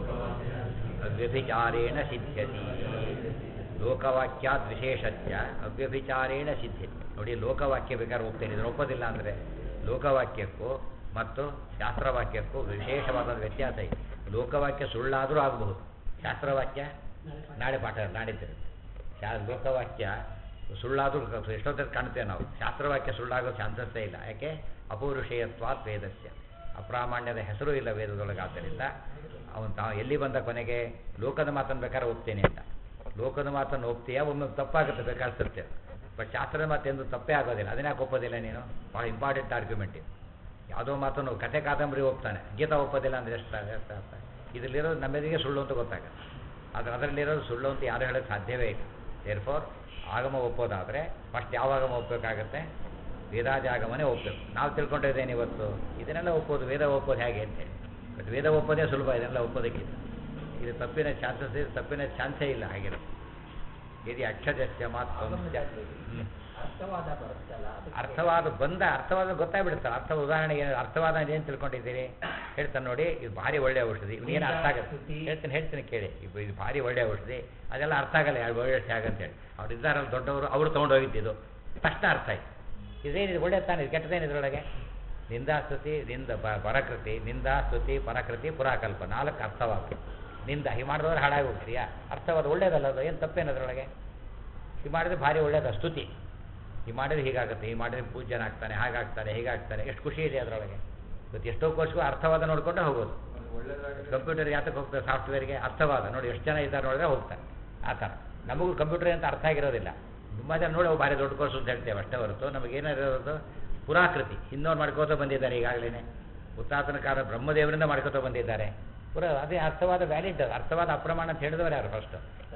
ಅವ್ಯಭಿಚಾರೇಣ ಸಿದ್ಧ್ಯತಿ. ಲೋಕವಾಕ್ಯಾದ್ ವಿಶೇಷಶ್ಚ ಅವ್ಯಭಿಚಾರೇಣ ಸಿದ್ಧ್ಯತಿ. ನೋಡಿ, ಲೋಕವಾಕ್ಯ ಬೇಕಾದ್ರೆ ಒಪ್ತೇನೆ, ಇದನ್ನು ಒಪ್ಪೋದಿಲ್ಲ ಅಂದರೆ ಲೋಕವಾಕ್ಯಕ್ಕೂ ಮತ್ತು ಶಾಸ್ತ್ರವಾಕ್ಯಕ್ಕೂ ವಿಶೇಷವಾದ ವ್ಯತ್ಯಾಸ ಇದೆ. ಲೋಕವಾಕ್ಯ ಸುಳ್ಳಾದರೂ ಆಗಬಹುದು, ಶಾಸ್ತ್ರವಾಕ್ಯ ನಾಳೆ ಪಾಠ ನಾಡಿದ್ದಿರುತ್ತೆ. ಲೋಕವಾಕ್ಯ ಸುಳ್ಳಾದರೂ ಎಷ್ಟೊತ್ತಲ್ಲಿ ಕಾಣ್ತೇವೆ ನಾವು, ಶಾಸ್ತ್ರವಾಕ್ಯ ಸುಳ್ಳಾಗೋ ಚಾನ್ಸಸ್ಸೇ ಇಲ್ಲ. ಯಾಕೆ? ಅಪೌರುಷೇಯತ್ವಾತ್ ವೇದಸ್ಯ, ಅಪ್ರಾಮಾಣ್ಯದ ಹೆಸರು ಇಲ್ಲ ವೇದದೊಳಗೆ. ಆದ್ದರಿಂದ ಅವನು ಎಲ್ಲಿ ಬಂದ ಕೊನೆಗೆ ಲೋಕದ ಮಾತನ್ನು ಬೇಕಾದ್ರೆ ಒಪ್ತೇನೆ ಅಂತ. ಲೋಕದ ಮಾತನ್ನು ಒಪ್ತೀಯ, ಒಮ್ಮೆ ತಪ್ಪಾಗುತ್ತೆ ಬೇಕಾದ್ರೆ ಸತ್ಯ, ಬಟ್ ಶಾಸ್ತ್ರದ ಮಾತೆಂದು ತಪ್ಪೇ ಆಗೋದಿಲ್ಲ. ಅದನ್ನೇ ಒಪ್ಪೋದಿಲ್ಲ ನೀನು? ಭಾಳ ಇಂಪಾರ್ಟೆಂಟ್ ಆರ್ಗ್ಯುಮೆಂಟ್ ಇದು. ಯಾವುದೋ ಮಾತನ್ನು ಕಥೆ ಕಾದಂಬರಿ ಒಪ್ತಾನೆ, ಗೀತಾ ಒಪ್ಪೋದಿಲ್ಲ ಅಂದರೆ ಎಷ್ಟು ಅರ್ಥ. ಇದರಲ್ಲಿರೋದು ನಮ್ಮೆದಿಗೆ ಸುಳ್ಳು ಅಂತ ಗೊತ್ತಾಗುತ್ತೆ. ಆದರೆ ಅದರಲ್ಲಿರೋದು ಸುಳ್ಳು ಅಂತ ಯಾರು ಹೇಳೋಕ್ಕೆ ಸಾಧ್ಯವೇ ಇಲ್ಲ. ದೇರ್ಫೋರ್ ಆಗಮ ಒಪ್ಪೋದಾದರೆ ಫಸ್ಟ್ ಯಾವ ಆಗಮ ಒಪ್ಪಬೇಕಾಗತ್ತೆ? ವೇದಾಜಾಗಮನೇ ಒಪ್ಪಬೇಕು. ನಾವು ತಿಳ್ಕೊಂಡಿದ್ದೇನೆ ಇವತ್ತು ಇದನ್ನೆಲ್ಲ ಒಪ್ಪೋದು, ವೇದ ಒಪ್ಪೋದು ಹೇಗೆ ಅಂತೇಳಿ. ಬಟ್ ವೇದ ಒಪ್ಪೋದೇ ಸುಲಭ, ಇದನ್ನೆಲ್ಲ ಒಪ್ಪೋದಕ್ಕಿಂತ ಇದು ತಪ್ಪಿನ ಚಾನ್ಸೇ ಇಲ್ಲ. ಹಾಗೆ ಇದು ಅಕ್ಷರಸ್ಯ ಮಾತ್ರ ಅರ್ಥವಾದ ಗೊತ್ತಾಗ್ಬಿಡುತ್ತಲ್ಲ. ಉದಾಹರಣೆಗೆ ಅರ್ಥವಾದ ಏನು ತಿಳ್ಕೊಂಡಿದ್ದೀರಿ ಹೇಳ್ತಾನೆ ನೋಡಿ, ಇದು ಭಾರಿ ಒಳ್ಳೆಯ ಔಷಧಿ, ಏನು ಅರ್ಥ ಆಗುತ್ತೆ ಹೇಳ್ತೀನಿ ಕೇಳಿ. ಇದು ಭಾರಿ ಒಳ್ಳೆಯ ಔಷಧಿ, ಅದೆಲ್ಲ ಅರ್ಥ ಆಗಲ್ಲ ಯಾರು ಒಳ್ಳೆ ಹೇಗಂತೇಳಿ. ಅವ್ರು ಇದ್ದಾರಲ್ಲ ದೊಡ್ಡವರು, ಅವರು ತೊಗೊಂಡೋಗಿದ್ದು ತಕ್ಷಣ ಅರ್ಥ ಆಯ್ತು. ಇದೇನಿದೆ ಒಳ್ಳೆ ತಾನೆ, ಕೆಟ್ಟದೇನು ಇದರೊಳಗೆ? ನಿಂದಾಸ್ತುತಿ, ಪರಕೃತಿ, ನಿಂದಾಸ್ತುತಿ ಪರಕೃತಿ ಪುರಾಕಲ್ಪ, 4 ಅರ್ಥವಾದ. ನಿಂದ ಹೀಗೆ ಮಾಡಿದವ್ರು ಹಾಳಾಗಿ ಹೋಗ್ತೀಯಾ? ಅರ್ಥವಾದ ಒಳ್ಳೇದಲ್ಲ ಅದು, ಏನು ತಪ್ಪೇನು ಅದರೊಳಗೆ? ಹೀಗೆ ಮಾಡಿದ್ರೆ ಭಾರಿ ಒಳ್ಳೇದು ಸ್ತುತಿ. ಹೀಗೆ ಮಾಡಿದ್ರೆ ಹೀಗಾಗುತ್ತೆ, ಹೀಗೆ ಮಾಡಿದ್ರೆ ಪೂಜ್ಯನಾಗ್ತಾನೆ, ಹಾಗಾಗ್ತಾನೆ, ಹೀಗಾಗ್ತಾನೆ, ಎಷ್ಟು ಖುಷಿ ಇದೆ ಅದರೊಳಗೆ. ಇವತ್ತು ಎಷ್ಟೋ ಕೋರ್ಸ್ಗೂ ಅರ್ಥವಾದ ನೋಡಿಕೊಂಡೆ ಹೋಗೋದು. ಕಂಪ್ಯೂಟರ್ ಯಾತಕ್ಕೆ ಹೋಗ್ತಾರೆ? ಸಾಫ್ಟ್ವೇರ್ಗೆ ಅರ್ಥವಾದ ನೋಡಿ ಎಷ್ಟು ಜನ ಇದ್ದಾರೆ ನೋಡಿದ್ರೆ ಹೋಗ್ತಾರೆ. ಆ ಥರ ನಮಗೂ ಕಂಪ್ಯೂಟರ್ ಅಂತ ಅರ್ಥ ಆಗಿರೋದಿಲ್ಲ. ತುಂಬ ಜನ ನೋಡಿ ಭಾರಿ ದೊಡ್ಡ ಕೋರ್ಸ್ ಅಂತ ಹೇಳ್ತೇವೆ ಅಷ್ಟೇ ಹೊರತು ನಮಗೇನಿರೋದು ಪುರಾಕೃತಿ ಹಿಂದೋರು ಮಾಡ್ಕೋತ ಬಂದಿದ್ದಾರೆ. ಈಗಾಗಲೇ ಉತ್ತಾತನ ಕಾಲ ಬ್ರಹ್ಮದೇವರಿಂದ ಮಾಡ್ಕೋತ ಬಂದಿದ್ದಾರೆ. ಅದೇ ಅರ್ಥವಾದ ವ್ಯಾಲಿಡ್, ಅರ್ಥವಾದ ಅಪ್ರಮಾಣ ಅಂತ ಹೇಳಿದವರು ಯಾರು? ಫಸ್ಟ್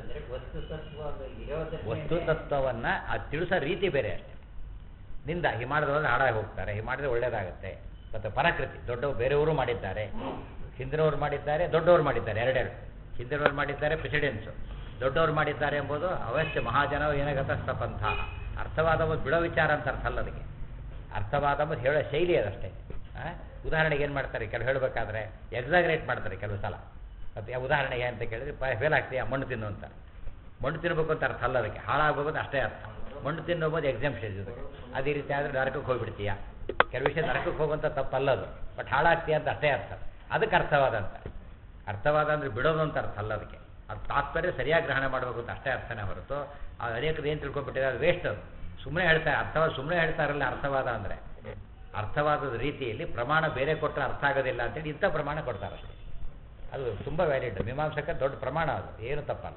ವಸ್ತು ತತ್ವವನ್ನು ಅದು ತಿಳಿಸೋ ರೀತಿ ಬೇರೆ ಅಷ್ಟೇ. ನಿಂದ ಹೀಗೆ ಮಾಡಿದವರು ಹಾಳಾಗಿ ಹೋಗ್ತಾರೆ, ಹೀಗೆ ಮಾಡಿದ್ರೆ ಒಳ್ಳೇದಾಗುತ್ತೆ. ಮತ್ತು ಪರಾಕೃತಿ ದೊಡ್ಡವರು ಬೇರೆಯವರು ಮಾಡಿದ್ದಾರೆ, ಹಿಂದಿನವ್ರು ಮಾಡಿದ್ದಾರೆ, ದೊಡ್ಡವರು ಮಾಡಿದ್ದಾರೆ, ಎರಡೆರಡು. ಹಿಂದಿನವ್ರು ಮಾಡಿದ್ದಾರೆ ಪ್ರೆಸಿಡೆನ್ಸು, ದೊಡ್ಡವರು ಮಾಡಿದ್ದಾರೆ ಎಂಬುದು ಅವಶ್ಯ. ಮಹಾಜನ ಏನಾಗತ್ತ ಪಂಥ. ಅರ್ಥವಾದ ಒಂದು ಬಿಡೋ ವಿಚಾರ ಅಂತ ಅರ್ಥ ಅಲ್ಲ ಅದಕ್ಕೆ. ಅರ್ಥವಾದ ಒಂದು ಹೇಳೋ ಶೈಲಿ ಅದಷ್ಟೇ. ಉದಾಹರಣೆಗೆ ಏನು ಮಾಡ್ತಾರೆ ಕೆಲವು ಹೇಳಬೇಕಾದ್ರೆ ಎಕ್ಸಾಗ್ರೇಟ್ ಮಾಡ್ತಾರೆ ಕೆಲವು ಸಲ. ಮತ್ತು ಉದಾಹರಣೆಗೆ ಅಂತ ಕೇಳಿದ್ರೆ ಫೇಲ್ ಆಗ್ತೀಯಾ ಮಣ್ಣು ತಿನ್ನು ಅಂತ. ಮಣ್ಣು ತಿನ್ನಬೇಕು ಅಂತ ಅರ್ಥ ಅಲ್ಲ ಅದಕ್ಕೆ, ಹಾಳಾಗಬೇಕು ಅಷ್ಟೇ ಅರ್ಥ. ಮಣ್ಣು ತಿನ್ನೋಬೋದು ಎಕ್ಸಾಮ್ಷನ್ ಇದಕ್ಕೆ. ಅದೇ ರೀತಿ ಆದರೆ ನರಕಕ್ಕೆ ಹೋಗ್ಬಿಡ್ತೀಯಾ. ಕೆಲವು ವಿಷಯ ನರಕಕ್ಕೆ ಹೋಗುವಂಥ ತಪ್ಪಲ್ಲದು, ಬಟ್ ಹಾಳಾಗ್ತೀಯ ಅಂತ ಅಷ್ಟೇ ಅರ್ಥ. ಅದಕ್ಕೆ ಅರ್ಥವಾದ ಅಂತ. ಅರ್ಥವಾದ ಅಂದರೆ ಬಿಡೋದು ಅಂತ ಅರ್ಥ ಅಲ್ಲ ಅದಕ್ಕೆ. ಅದು ತಾತ್ಪರ್ಯ ಸರಿಯಾಗಿ ಗ್ರಹಣ ಮಾಡಬೇಕು ಅಂತ ಅಷ್ಟೇ ಅರ್ಥನೇ ಹೊರತು ಅನೇಕರು ಏನು ತಿಳ್ಕೊಂಡ್ಬಿಟ್ಟಿದೆ ಅದು ವೇಸ್ಟ್, ಅದು ಸುಮ್ಮನೆ ಹೇಳ್ತಾರೆ ಅರ್ಥವಾದ ಸುಮ್ಮನೆ ಹೇಳ್ತಾರಲ್ಲ ಅರ್ಥವಾದ ಅಂದರೆ ಅರ್ಥವಾದದ ರೀತಿಯಲ್ಲಿ ಪ್ರಮಾಣ ಬೇರೆ ಕೊಟ್ಟರೆ ಅರ್ಥ ಆಗೋದಿಲ್ಲ ಅಂತೇಳಿ ಇಂಥ ಪ್ರಮಾಣ ಕೊಡ್ತಾರಷ್ಟೇ. ಅದು ತುಂಬ ವ್ಯಾಲಿಡ್. ಮೀಮಾಂಸಕ ದೊಡ್ಡ ಪ್ರಮಾಣ, ಅದು ಏನು ತಪ್ಪಲ್ಲ.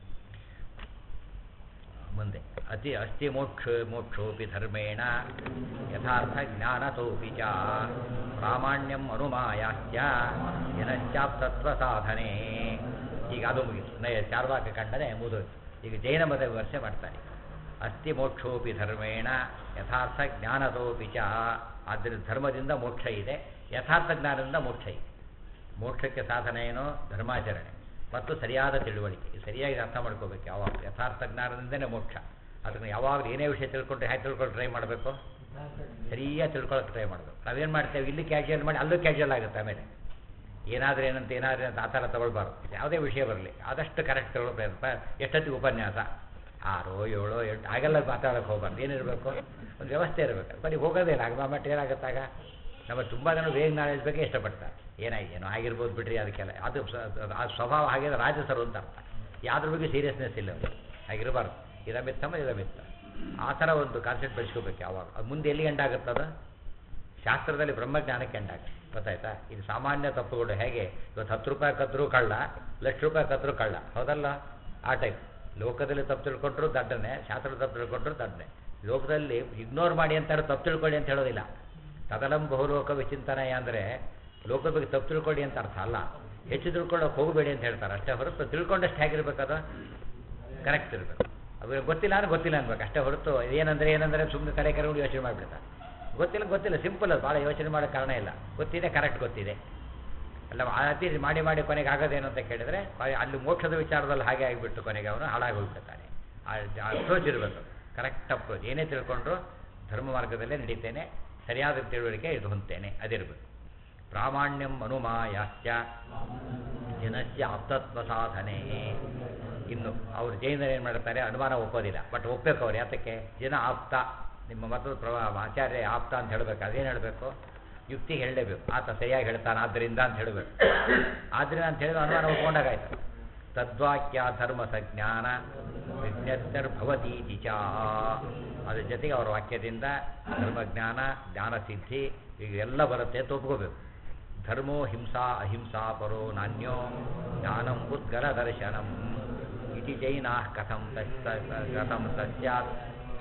ಮುಂದೆ ಅಸ್ತಿ ಮೋಕ್ಷೋಪಿ ಧರ್ಮೇಣ ಯಥಾರ್ಥ ಜ್ಞಾನತೋಪಿ ಚ ಪ್ರಾಮಾಣ್ಯಂ ಅನುಮಾಯಾಸ್ಯ ಜನಶ್ಚಾಪ್ತತ್ವ ಸಾಧನೆ. ಈಗ ಅದು ಮುಗಿತು. ಚಾರ್ವಾಕ ಖಂಡನೆ ಮುಗಿದೋಯ್ತು. ಈಗ ಜೈನ ಮತ ವಿಮರ್ಶೆ ಮಾಡ್ತಾರೆ. ಅಸ್ತಿ ಮೋಕ್ಷೋಪಿ ಧರ್ಮೇಣ ಯಥಾರ್ಥ ಜ್ಞಾನತೋಪಿ ಚ. ಆದ್ದರಿಂದ ಧರ್ಮದಿಂದ ಮೋಕ್ಷ ಇದೆ, ಯಥಾರ್ಥ ಜ್ಞಾನದಿಂದ ಮೋಕ್ಷ ಇದೆ. ಮೋಕ್ಷಕ್ಕೆ ಸಾಧನ ಏನು? ಧರ್ಮಾಚರಣೆ ಮತ್ತು ಸರಿಯಾದ ತಿಳುವಳಿಕೆ. ಸರಿಯಾಗಿ ಅರ್ಥ ಮಾಡ್ಕೋಬೇಕು. ಯಾವಾಗ ಯಥಾರ್ಥ ಜ್ಞಾನದಿಂದನೇ ಮೋಕ್ಷ. ಅದನ್ನು ಯಾವಾಗಲೂ ಏನೇ ವಿಷಯ ತಿಳ್ಕೊಂಡ್ರೆ ಹೇಗೆ ತಿಳ್ಕೊಂಡು ಟ್ರೈ ಮಾಡಬೇಕು? ಸರಿಯಾಗಿ ತಿಳ್ಕೊಳ್ಳೋಕೆ ಟ್ರೈ ಮಾಡಬೇಕು. ನಾವೇನು ಮಾಡ್ತೇವೆ, ಇಲ್ಲಿ ಕ್ಯಾಶುಯಲ್ ಮಾಡಿ ಅಲ್ಲೂ ಕ್ಯಾಶುಯಲ್ ಆಗುತ್ತೆ. ಆಮೇಲೆ ಏನಾದರೂ ಏನಂತ ಆ ಥರ ತೊಗೊಳ್ಬಾರ್ದು. ಯಾವುದೇ ವಿಷಯ ಬರಲಿ ಆದಷ್ಟು ಕರೆಕ್ಟ್ ತಗೊಳ್ಳೋ ಪ್ರಯತ್ನ. ಎಷ್ಟೊತ್ತಿಗೆ ಉಪನ್ಯಾಸ 6, 7, 8 ಹಾಗೆಲ್ಲ ಮಾತಾಡೋಕ್ಕೆ ಹೋಗ್ಬಾರ್ದು. ಏನಿರಬೇಕು? ಒಂದು ವ್ಯವಸ್ಥೆ ಇರಬೇಕು. ಬರೀ ಹೋಗೋದೇ ಇಲ್ಲ. ಆಗ ಏನಾಗುತ್ತಾಗ ನಮ್ಮ ತುಂಬ ಜನ ವೇಗ ನಾಲೆಜ್ ಬಗ್ಗೆ ಇಷ್ಟಪಡ್ತಾರೆ. ಏನೋ ಆಗಿರ್ಬೋದು ಬಿಡ್ರಿ, ಅದಕ್ಕೆಲ್ಲ ಅದು ಆ ಸ್ವಭಾವ ಹಾಗೆ ರಾಜಸರು ಅಂತ ಅರ್ಥ. ಯಾವ್ದ್ರ ಬಗ್ಗೆ ಸೀರಿಯಸ್ನೆಸ್ ಇಲ್ಲ ಅವರು. ಹಾಗಿರಬಾರ್ದು. ಇದಮಿತ್ತಮ್ಮ ಇದಮಿತ್ತ ಆ ಥರ ಒಂದು ಕಾನ್ಸೆಪ್ಟ್ ಬೆಳೆಸ್ಕೋಬೇಕು ಯಾವಾಗ. ಅದು ಮುಂದೆ ಎಲ್ಲಿ ಎಂಡಾಗುತ್ತದ? ಶಾಸ್ತ್ರದಲ್ಲಿ ಬ್ರಹ್ಮಜ್ಞಾನಕ್ಕೆ ಎಂಡಾಗುತ್ತೆ. ಗೊತ್ತಾಯ್ತಾ? ಇದು ಸಾಮಾನ್ಯ ತಪ್ಪುಗಳು. ಹೇಗೆ ಇವತ್ತು 10 ರೂಪಾಯಿ ಕದ್ರೂ ಕಳ್ಳ, ಲಕ್ಷ ರೂಪಾಯಿ ಕದ್ರೂ ಕಳ್ಳ, ಹೌದಲ್ಲ? ಆ ಟೈಪ್. ಲೋಕದಲ್ಲಿ ತಪ್ಪು ತಿಳ್ಕೊಂಡ್ರು ದಡ್ಡನೆ, ಶಾಸ್ತ್ರ ತಪ್ಪು ತಿಳ್ಕೊಂಡ್ರು ದಡ್ಡನೆ. ಲೋಕದಲ್ಲಿ ಇಗ್ನೋರ್ ಮಾಡಿ ಅಂತಾರೆ, ತಪ್ಪು ತಿಳ್ಕೊಳ್ಳಿ ಅಂತ ಹೇಳೋದಿಲ್ಲ. ತದಲಂ ಬಹುಲೋಕ ವಿಚಿಂತನಯ ಅಂದರೆ ಲೋಕದ ಬಗ್ಗೆ ತಪ್ಪು ತಿಳ್ಕೊಳ್ಳಿ ಅಂತ ಅರ್ಥ ಅಲ್ಲ. ಹೆಚ್ಚು ತಿಳ್ಕೊಳ್ಳೋಕೆ ಹೋಗಬೇಡಿ ಅಂತ ಹೇಳ್ತಾರೆ ಅಷ್ಟೇ ಹೊರತು ತಿಳ್ಕೊಂಡಷ್ಟು ಹೇಗಿರ್ಬೇಕದು? ಕರೆಕ್ಟ್ ಇರಬೇಕು. ಅದು ಗೊತ್ತಿಲ್ಲ ಅಂದ್ರೆ ಗೊತ್ತಿಲ್ಲ ಅನ್ಬೇಕು ಅಷ್ಟೇ ಹೊರತು ಏನಂದರೆ ಸುಮ್ಮನೆ ತಲೆ ಕರೆಗೊಂಡು ಯೋಚನೆ ಮಾಡಿಬಿಡ್ತಾರೆ. ಗೊತ್ತಿಲ್ಲ ಸಿಂಪಲ್. ಅದು ಭಾಳ ಯೋಚನೆ ಮಾಡೋ ಕಾರಣ ಇಲ್ಲ. ಗೊತ್ತಿದೆ, ಕರೆಕ್ಟ್ ಗೊತ್ತಿದೆ ಅಲ್ಲ. ಅತಿ ಮಾಡಿ ಕೊನೆಗೆ ಆಗೋದೇನು ಅಂತ ಕೇಳಿದರೆ ಅಲ್ಲಿ ಮೋಕ್ಷದ ವಿಚಾರದಲ್ಲಿ ಹಾಗೆ ಆಗಿಬಿಟ್ಟು ಕೊನೆಗೆ ಅವನು ಹಾಳಾಗಿ ಹೋಗ್ಬಿಡ್ತಾನೆ. ಆ ಅಪ್ರೋಚ್ ಇರಬೇಕು, ಕರೆಕ್ಟ್ ಅಪ್ರೋಚ್. ಏನೇ ತಿಳ್ಕೊಂಡ್ರು ಧರ್ಮ ಮಾರ್ಗದಲ್ಲೇ ನಡೀತೇನೆ, ಸರಿಯಾದ ತಿಳುವಳಿಕೆ ಇದು ಹೊಂತೇನೆ, ಅದಿರಬೇಕು. ಪ್ರಾಮಾಣ್ಯಂ ಅನುಮಾಯಾಸ್ಯ ಜನಸ್ಯ ಆಪ್ತತ್ವ ಸಾಧನೆ. ಇನ್ನು ಅವರು ಜೈನರು ಏನು ಮಾಡ್ತಾರೆ? ಅನುಮಾನ ಒಪ್ಪೋದಿಲ್ಲ, ಬಟ್ ಒಪ್ಪಬೇಕು ಅವ್ರು. ಯಾತಕ್ಕೆ? ಜನ ಆಪ್ತ, ನಿಮ್ಮ ಮತದ ಆಚಾರ್ಯ ಆಪ್ತ ಅಂತ ಹೇಳಬೇಕು. ಅದೇನು ಹೇಳಬೇಕು? ಯುಕ್ತಿಗೆ ಹೇಳಲೇಬೇಕು. ಆತ ಸರಿಯಾಗಿ ಹೇಳ್ತಾನೆ ಆದ್ದರಿಂದ ಅಂತ ಹೇಳಬೇಕು. ಆದ್ದರಿಂದ ಅಂತ ಹೇಳಿದ್ರೆ ಅನುಮಾನ ಒಪ್ಕೊಂಡಾಗಾಯ್ತು. ತದ್ವಾಕ್ಯ ಧರ್ಮ ಸಜ್ಞಾನ ವಿಜ್ಞರ್ಭವತೀತಿ ಚ. ಅದ್ರ ಜೊತೆಗೆ ಅವರ ವಾಕ್ಯದಿಂದ ಧರ್ಮಜ್ಞಾನ, ಜ್ಞಾನಸಿದ್ಧಿ ಈಗ ಬರುತ್ತೆ ಅಂತ ಒಪ್ಕೋಬೇಕು. ಧರ್ಮೋ ಹಿಂಸಾ ಅಹಿಂಸಾ ಪರೋ ನಾನ್ಯೋ ಜ್ಞಾನಂ ಉದ್ಗಲ ದರ್ಶನಂ ಇತಿ ಜೈನಾ ಕಥಂ ತಸ್ಯಾತ್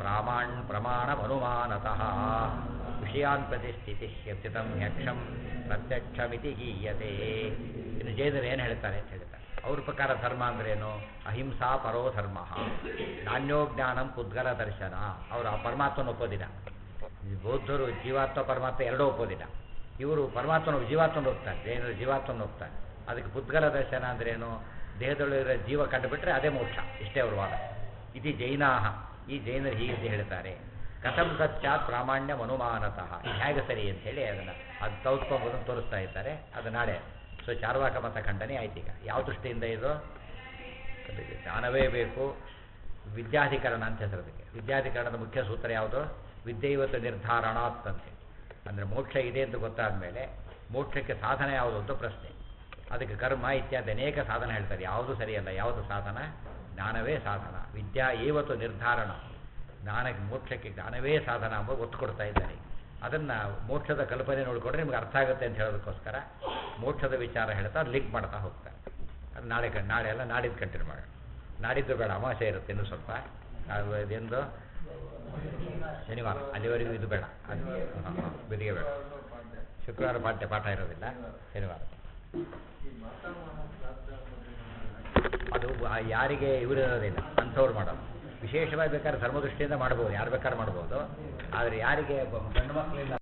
ಪ್ರಮಾಣಮನುಮಾನತಃ ವಿಷಯಾನ್ ಪ್ರತಿಷ್ಠಿತಿ ಸ್ಥಿತಂ ಯಕ್ಷಂ ಪ್ರತ್ಯಕ್ಷಮಿತಿ ಗೀಯತೆ. ಇನ್ನು ಜೈನರು ಏನು ಹೇಳ್ತಾರೆ ಅಂತ ಹೇಳ್ತಾರೆ. ಅವ್ರ ಪ್ರಕಾರ ಧರ್ಮ ಅಂದ್ರೇನು? ಅಹಿಂಸಾ ಪರೋ ಧರ್ಮ, ನಾನ್ಯೋ ಜ್ಞಾನಂ ಪುದ್ಗಲ ದರ್ಶನ. ಅವರು ಆ ಪರಮಾತ್ಮನ ಒಪ್ಪೋದಿಲ್ಲ. ಬೌದ್ಧರು ಜೀವಾತ್ಮ ಪರಮಾತ್ಮ ಎರಡೂ ಒಪ್ಪೋದಿಲ್ಲ. ಇವರು ಪರಮಾತ್ಮನ ಜೀವಾತ್ಮನ ಹೋಗ್ತಾರೆ, ಜೈನರು ಜೀವಾತ್ಮನ ಹೋಗ್ತಾರೆ. ಅದಕ್ಕೆ ಪುದ್ಗಲ ದರ್ಶನ ಅಂದ್ರೇನು? ದೇಹದೊಳಗಿರೋ ಜೀವ ಕಂಡುಬಿಟ್ರೆ ಅದೇ ಮೋಕ್ಷ. ಇಷ್ಟೇ ಅವ್ರ ವಾದ. ಇದು ಜೈನಾಹ, ಈ ಜೈನರು ಹೀಗೆ ಹೇಳ್ತಾರೆ. ಕಥಂ ಸತ್ಯಾತ್ ಪ್ರಾಮಾಣ್ಯ ಅನುಮಾನತಃ. ಇದು ಹೇಗೆ ಸರಿ ಅಂಥೇಳಿ ಅದನ್ನು ಅದು ತೌತ್ಕೊಂಬುದನ್ನು ತೋರಿಸ್ತಾ ಇದ್ದಾರೆ. ಅದು ನಾಳೆ. ಸೊ ಚಾರ್ವಾಕ ಮತ ಖಂಡನೆ ಆಯ್ತು. ಈಗ ಯಾವ ದೃಷ್ಟಿಯಿಂದ ಇದು? ಜ್ಞಾನವೇ ಬೇಕು. ವಿದ್ಯಾಧಿಕರಣ ಅಂತ ಹೆಸರು ಅದಕ್ಕೆ. ವಿದ್ಯಾಧಿಕರಣದ ಮುಖ್ಯ ಸೂತ್ರ ಯಾವುದು? ವಿದ್ಯೈವತ್ತು ನಿರ್ಧಾರಣಾತ್ ಅಂತೆ. ಅಂದರೆ ಮೋಕ್ಷ ಇದೆ ಅಂತ ಗೊತ್ತಾದ ಮೇಲೆ ಮೋಕ್ಷಕ್ಕೆ ಸಾಧನ ಯಾವುದು ಅಂತ ಪ್ರಶ್ನೆ. ಅದಕ್ಕೆ ಕರ್ಮ ಇತ್ಯಾದಿ ಅನೇಕ ಸಾಧನ ಹೇಳ್ತಾರೆ. ಯಾವುದು ಸರಿಯಲ್ಲ. ಯಾವುದು ಸಾಧನ? ಜ್ಞಾನವೇ ಸಾಧನ. ವಿದ್ಯಾ ಏವತ್ತು ನಿರ್ಧಾರಣ. ಜ್ಞಾನಕ್ಕೆ, ಮೋಕ್ಷಕ್ಕೆ ಜ್ಞಾನವೇ ಸಾಧನ ಎಂಬ ಒತ್ತು ಕೊಡ್ತಾ ಇದ್ದಾರೆ. ಅದನ್ನು ಮೋಕ್ಷದ ಕಲ್ಪನೆ ನೋಡಿಕೊಂಡ್ರೆ ನಿಮ್ಗೆ ಅರ್ಥ ಆಗುತ್ತೆ ಅಂತ ಹೇಳೋದಕ್ಕೋಸ್ಕರ ಮೋಕ್ಷದ ವಿಚಾರ ಹೇಳ್ತಾ ಲಿಂಕ್ ಮಾಡ್ತಾ ಹೋಗ್ತಾರೆ. ಅದು ನಾಳೆ ಎಲ್ಲ ನಾಡಿದ್ದು ಕಂಟಿನ್ಯೂ ಮಾಡೋಣ. ನಾಡಿದ್ದು ಬೇಡ, ಅಮಾವಾಸ್ಯೆ ಇರುತ್ತೆ ಇನ್ನೂ ಸ್ವಲ್ಪ. ಇದೆಂದು ಶನಿವಾರ, ಅಲ್ಲಿವರೆಗೂ ಇದು ಬೇಡ. ಬೆದಿಗೆ ಬೇಡ. ಶುಕ್ರವಾರ ಪಾಠ ಇರೋದಿಲ್ಲ, ಶನಿವಾರ. ಅದು ಯಾರಿಗೆ ಇವರು ಇರೋದಿಲ್ಲ ಅಂಥವ್ರು ಮಾಡೋದು. ವಿಶೇಷವಾಗಿ ಬೇಕಾದ್ರೆ ಧರ್ಮದೃಷ್ಟಿಯಿಂದ ಮಾಡ್ಬೋದು, ಯಾರು ಬೇಕಾದ್ರೆ ಮಾಡ್ಬೋದು. ಆದರೆ ಯಾರಿಗೆ ಗಂಡು ಮಕ್ಕಳಿಲ್ಲ